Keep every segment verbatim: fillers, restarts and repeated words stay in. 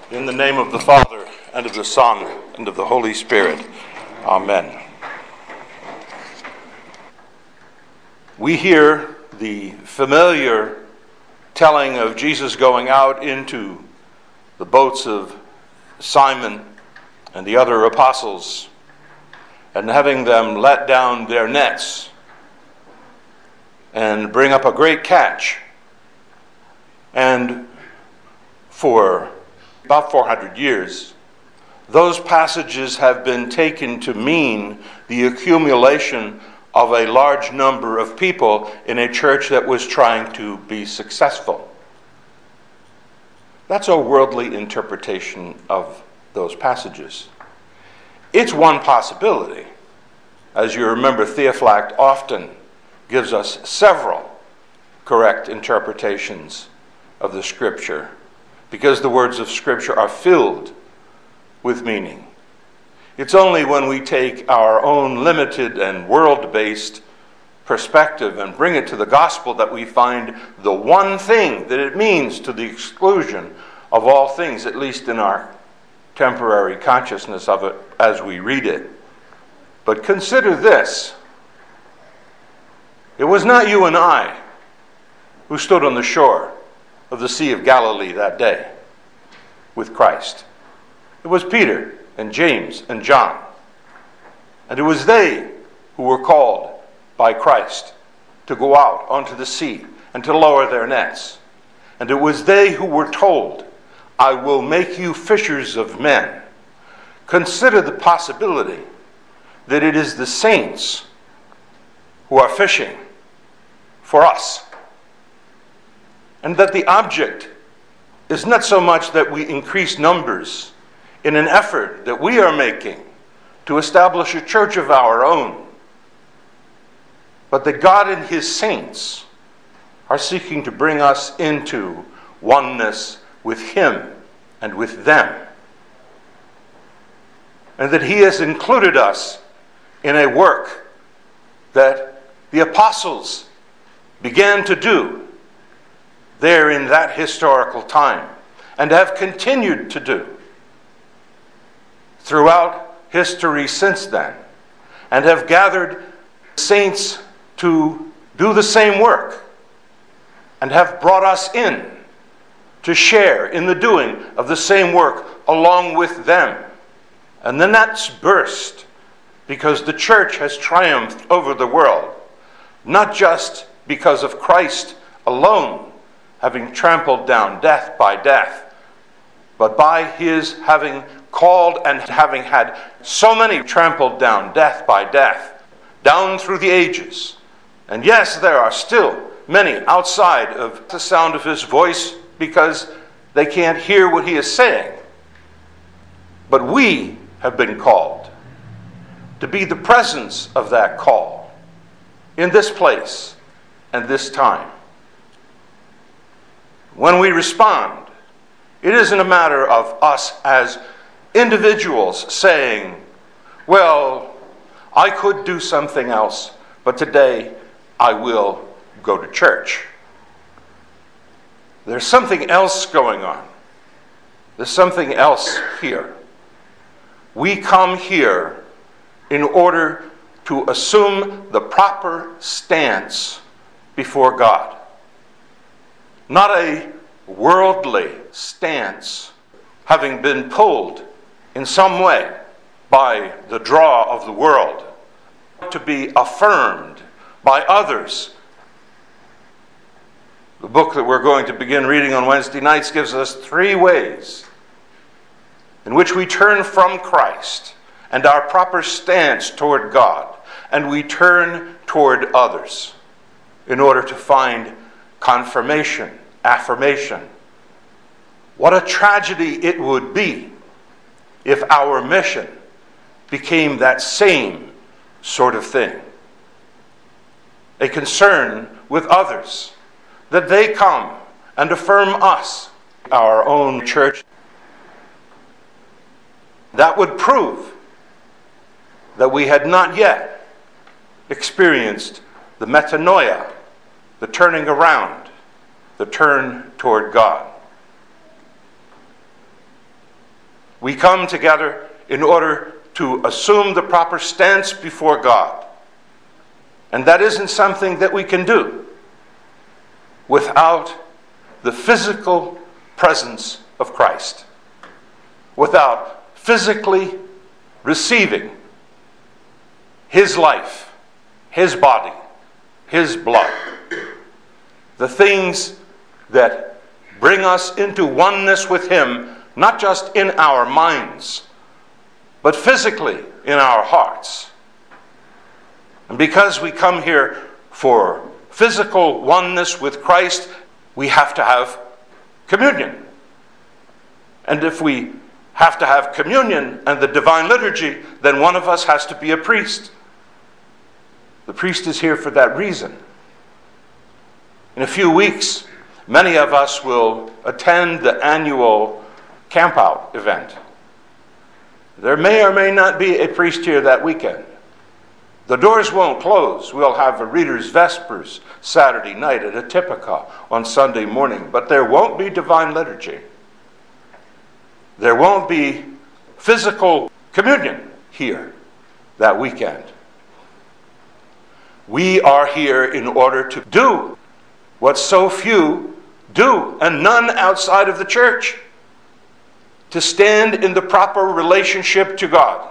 In the name of the Father, and of the Son, and of the Holy Spirit. Amen. We hear the familiar telling of Jesus going out into the boats of Simon and the other apostles and having them let down their nets and bring up a great catch. And for about four hundred years, those passages have been taken to mean the accumulation of a large number of people in a church that was trying to be successful. That's a worldly interpretation of those passages. It's one possibility. As you remember, Theophylact often gives us several correct interpretations of the Scripture, because the words of Scripture are filled with meaning. It's only when we take our own limited and world-based perspective and bring it to the gospel that we find the one thing that it means, to the exclusion of all things, at least in our temporary consciousness of it as we read it. But consider this. It was not you and I who stood on the shore of the Sea of Galilee that day with Christ. It was Peter and James and John. And it was they who were called by Christ to go out onto the sea and to lower their nets. And it was they who were told, "I will make you fishers of men." Consider the possibility that it is the saints who are fishing for us. And that the object is not so much that we increase numbers in an effort that we are making to establish a church of our own, but that God and His saints are seeking to bring us into oneness with Him and with them. And that He has included us in a work that the apostles began to do there in that historical time, and have continued to do throughout history since then, and have gathered saints to do the same work, and have brought us in to share in the doing of the same work along with them. And the nets burst because the church has triumphed over the world, not just because of Christ alone having trampled down death by death, but by His having called and having had so many trampled down death by death, down through the ages. And yes, there are still many outside of the sound of His voice because they can't hear what He is saying. But we have been called to be the presence of that call in this place and this time. When we respond, it isn't a matter of us as individuals saying, well, I could do something else, but today I will go to church. There's something else going on. There's something else here. We come here in order to assume the proper stance before God. Not a worldly stance, having been pulled in some way by the draw of the world, to be affirmed by others. The book that we're going to begin reading on Wednesday nights gives us three ways in which we turn from Christ and our proper stance toward God, and we turn toward others in order to find confirmation, affirmation. What a tragedy it would be if our mission became that same sort of thing. A concern with others, that they come and affirm us, our own church. That would prove that we had not yet experienced the metanoia, the turning around, the turn toward God. We come together in order to assume the proper stance before God. And that isn't something that we can do without the physical presence of Christ, without physically receiving His life, His body, His blood. The things that bring us into oneness with Him, not just in our minds, but physically in our hearts. And because we come here for physical oneness with Christ, we have to have communion. And if we have to have communion and the divine liturgy, then one of us has to be a priest. The priest is here for that reason. In a few weeks, many of us will attend the annual camp-out event. There may or may not be a priest here that weekend. The doors won't close. We'll have a Reader's Vespers Saturday night at Atipica on Sunday morning, but there won't be divine liturgy. There won't be physical communion here that weekend. We are here in order to do what so few do, and none outside of the church, to stand in the proper relationship to God.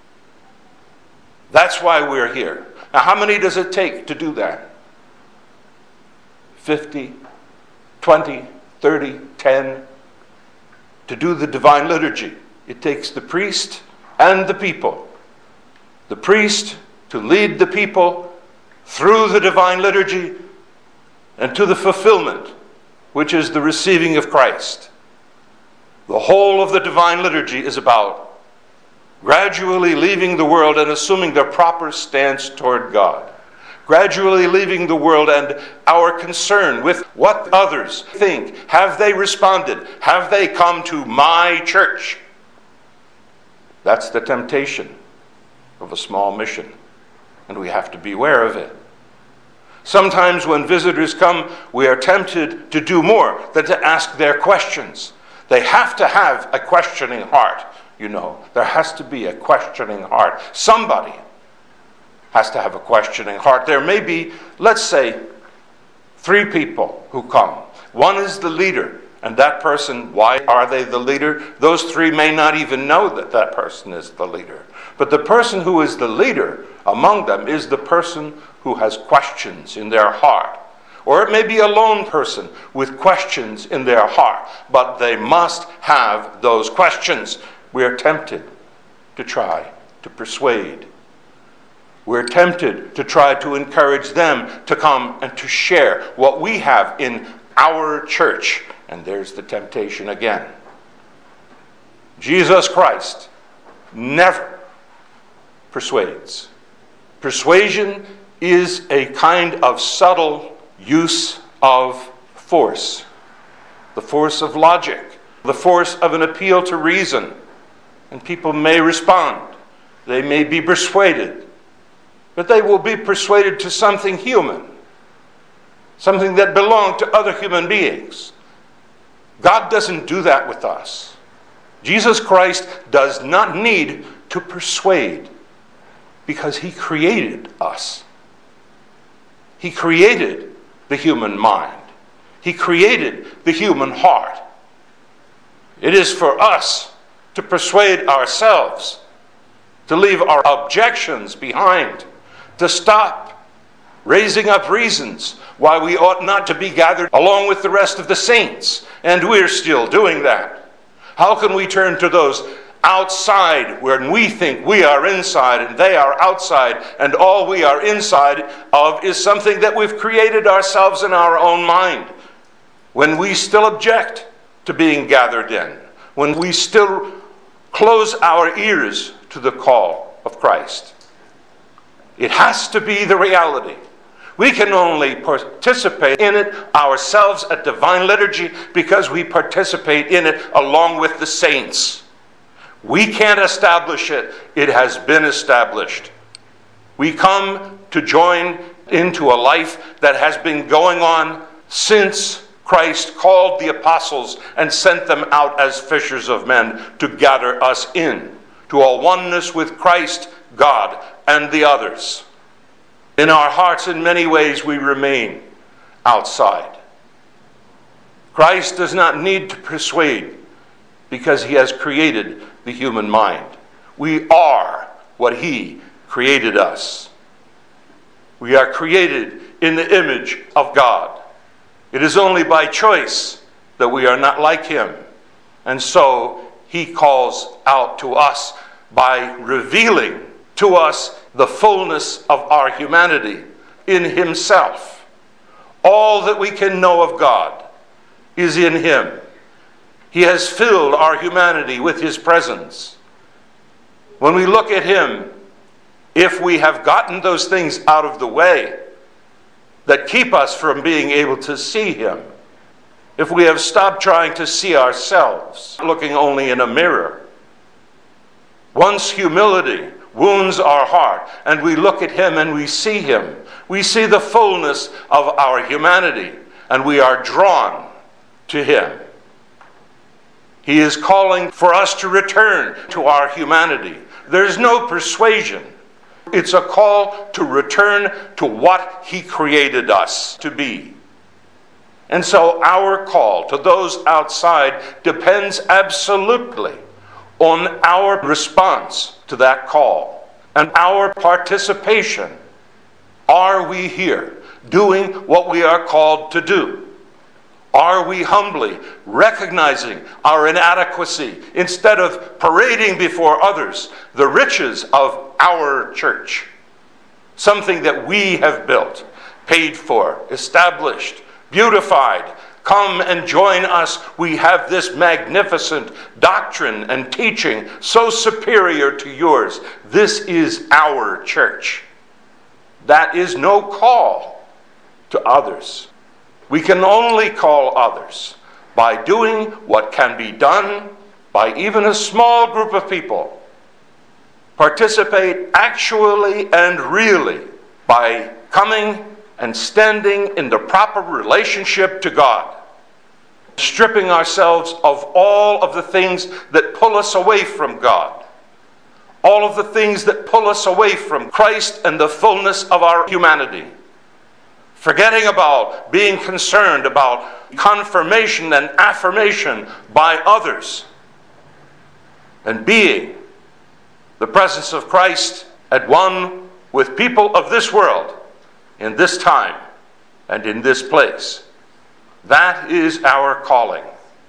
That's why we're here. Now, how many does it take to do that? fifty, twenty, thirty, ten. To do the divine liturgy, it takes the priest and the people. The priest to lead the people through the divine liturgy and to the fulfillment, which is the receiving of Christ. The whole of the divine liturgy is about gradually leaving the world and assuming the proper stance toward God. Gradually leaving the world and our concern with what others think. Have they responded? Have they come to my church? That's the temptation of a small mission, and we have to beware of it. Sometimes when visitors come, we are tempted to do more than to ask their questions. They have to have a questioning heart. You know, there has to be a questioning heart. Somebody has to have a questioning heart. There may be, let's say, three people who come. One is the leader, and that person, why are they the leader? Those three may not even know that that person is the leader. But the person who is the leader among them is the person who has questions in their heart. Or it may be a lone person with questions in their heart, but they must have those questions. We are tempted to try to persuade. We're tempted to try to encourage them to come and to share what we have in our church. And there's the temptation again. Jesus Christ never persuades. Persuasion is a kind of subtle use of force. The force of logic. The force of an appeal to reason. And people may respond. They may be persuaded. But they will be persuaded to something human. Something that belonged to other human beings. God doesn't do that with us. Jesus Christ does not need to persuade because He created us. He created the human mind. He created the human heart. It is for us to persuade ourselves, to leave our objections behind, to stop raising up reasons why we ought not to be gathered along with the rest of the saints. And we're still doing that. How can we turn to those outside when we think we are inside and they are outside, and all we are inside of is something that we've created ourselves in our own mind? When we still object to being gathered in, when we still close our ears to the call of Christ. It has to be the reality. We can only participate in it ourselves at divine liturgy because we participate in it along with the saints. We can't establish it. It has been established. We come to join into a life that has been going on since Christ called the apostles and sent them out as fishers of men to gather us in to a oneness with Christ, God, and the others. In our hearts, in many ways, we remain outside. Christ does not need to persuade because he has created the human mind. We are what he created us. We are created in the image of God. It is only by choice that we are not like him. And so he calls out to us by revealing to us the fullness of our humanity in himself. All that we can know of God is in him. He has filled our humanity with his presence. When we look at him, if we have gotten those things out of the way that keep us from being able to see him, if we have stopped trying to see ourselves, looking only in a mirror, once humility wounds our heart and we look at him and we see him, we see the fullness of our humanity and we are drawn to him. He is calling for us to return to our humanity. There's no persuasion. It's a call to return to what he created us to be. And so our call to those outside depends absolutely on our response to that call and our participation. Are we here doing what we are called to do? Are we humbly recognizing our inadequacy instead of parading before others the riches of our church? Something that we have built, paid for, established, beautified. Come and join us. We have this magnificent doctrine and teaching so superior to yours. This is our church. That is no call to others. We can only call others by doing what can be done by even a small group of people. Participate actually and really by coming and standing in the proper relationship to God, stripping ourselves of all of the things that pull us away from God, all of the things that pull us away from Christ and the fullness of our humanity. Forgetting about being concerned about confirmation and affirmation by others, and being the presence of Christ at one with people of this world in this time and in this place. That is our calling.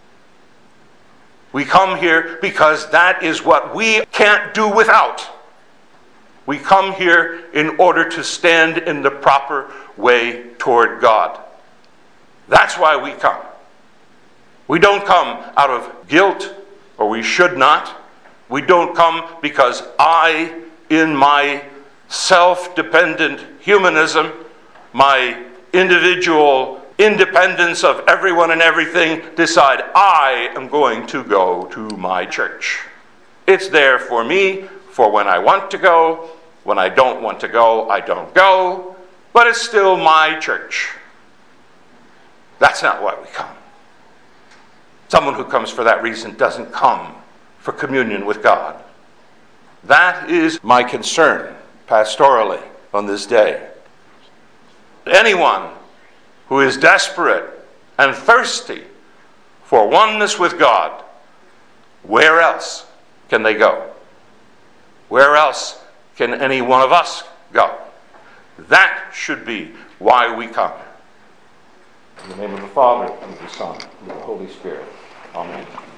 We come here because that is what we can't do without. We come here in order to stand in the proper way toward God. That's why we come. We don't come out of guilt, or we should not. We don't come because I, in my self-dependent humanism, my individual independence of everyone and everything, decide I am going to go to my church. It's there for me, for when I want to go. When I don't want to go, I don't go. But it's still my church. That's not why we come. Someone who comes for that reason doesn't come for communion with God. That is my concern pastorally on this day. Anyone who is desperate and thirsty for oneness with God, where else can they go? Where else can any one of us go? That should be why we come. In the name of the Father, and of the Son, and of the Holy Spirit. Amen.